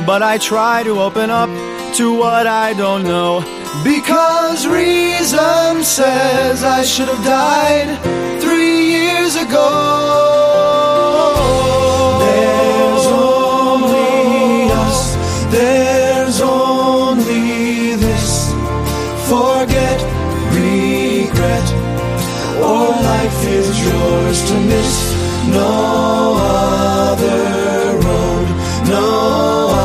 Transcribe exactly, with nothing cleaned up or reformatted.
but I try to open up to what I don't know, because reason says I should have died three years ago. There's only us, there's only this. Forget, regret, or life is yours to miss. No